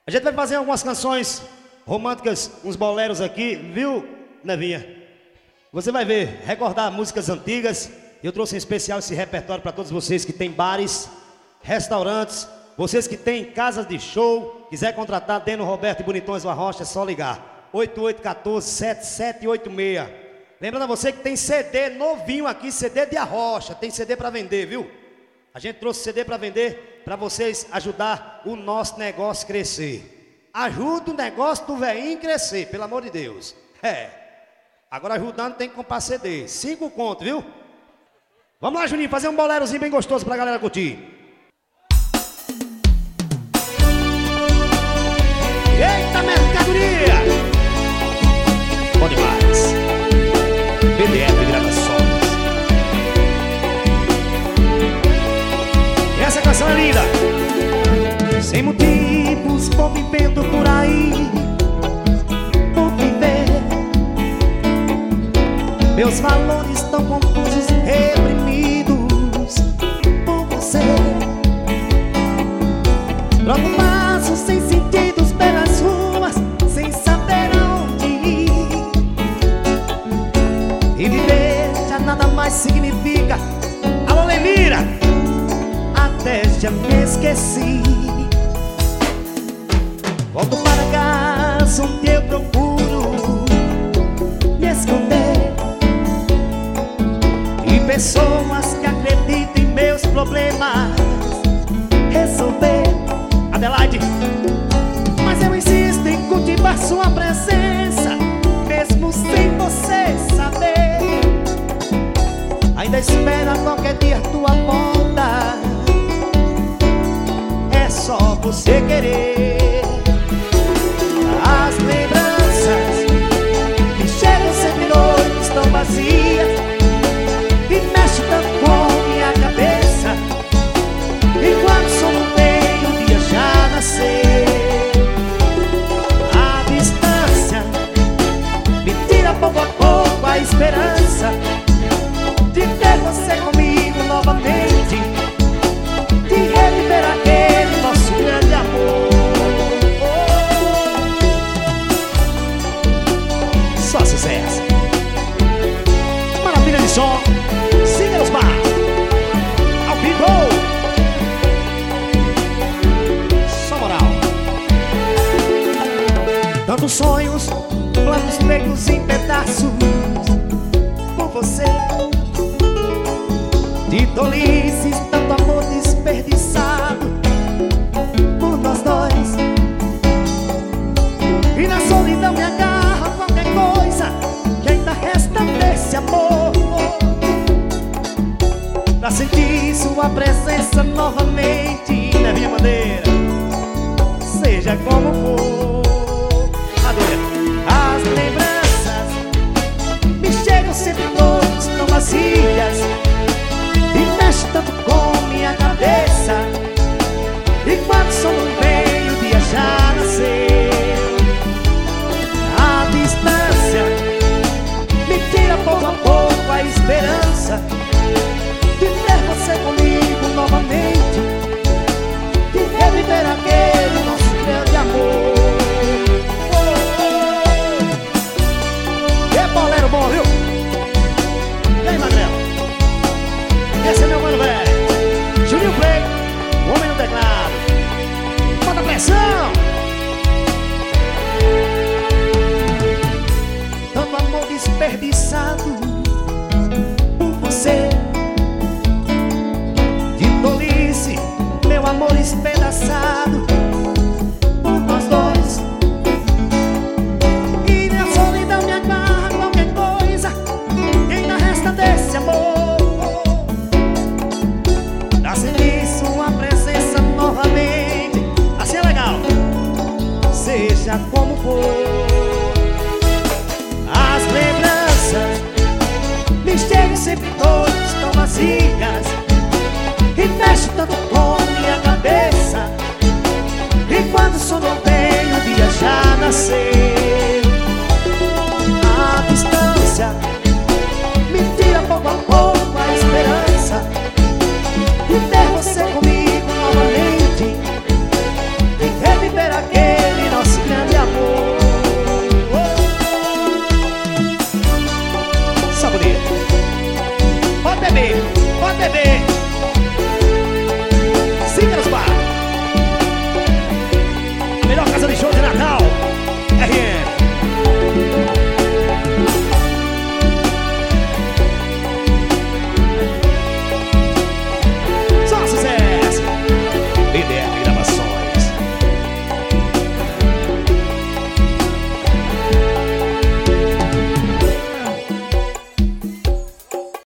A gente vai fazer algumas canções românticas, uns boleros aqui, viu, Nevinha? Você vai ver, recordar músicas antigas. Eu trouxe em especial esse repertório para todos vocês que têm bares, restaurantes, vocês que têm casas de show. Quiser contratar Deno Roberto e Bonitões do Arrocha, é só ligar 8814-7786. Lembrando a você que tem CD novinho aqui, CD de Arrocha, tem CD para vender, viu? A gente trouxe CD para vender, para vocês ajudar o nosso negócio crescer. Ajuda o negócio do velhinho crescer, pelo amor de Deus. Agora ajudando tem que comprar CD, 5 conto, viu? Vamos lá, Juninho, fazer um bolerozinho bem gostoso pra galera curtir. Eita mercadoria! Bom demais. BDF Gravações. E essa canção é linda. Sem motivos vou vivendo por aí, vou viver. Meus valores estão confusos, reprimidos por você. Troco passos sem sentidos pelas ruas, sem saber aonde ir. E viver já nada mais significa. Alô, Lenira! Até já me esqueci. Volto para casa onde eu procuro me esconder. E pessoas que acreditam em meus problemas resolver. Adelaide, mas eu insisto em cultivar sua presença, mesmo sem você saber. Ainda espera qualquer dia tua volta. É só você querer. As lembranças que chegam sempre noites estão vazias e mexe tanto com minha cabeça. Enquanto o sono vem, o dia já nasceu. A distância me tira pouco a pouco a esperança de ter você comigo novamente, de reviver aquele nosso grande amor. Só sucesso. Maravilha de som. Siga nos bar. Ao vivo. Só moral. Tantos sonhos, planos feitos em pedaços por você. De tolices, tanto amor desperdiçado por nós dois. E na solidão me agarra qualquer coisa que ainda resta desse amor, pra sentir sua presença novamente na minha maneira, seja como for. As lembranças me chegam sempre noites tão vazias e mexe tanto com minha cabeça. Enquanto o sono vem, o dia já nasceu. A distância me tira pouco a pouco a esperança de ter você comigo novamente, de reviver aquele nosso grande amor. É bolero bom, viu? E aí, Magrelo? Esse é meu mano velho Juninho Play, o homem no teclado. Bota pressão! Tanto amor desperdiçado por você. De tolice, meu amor espedaçado por nós dois. E na solidão me agarra qualquer coisa que ainda resta desse amor, pra sentir sua presença novamente. Assim é legal. Seja como for. As lembranças me chegam sempre noites tão vazias e mexe tanto com minha cabeça. E quando o sono vem, o dia já nasceu. A distância me tira pouco a pouco a esperança de ter você comigo novamente, de reviver aquele TV.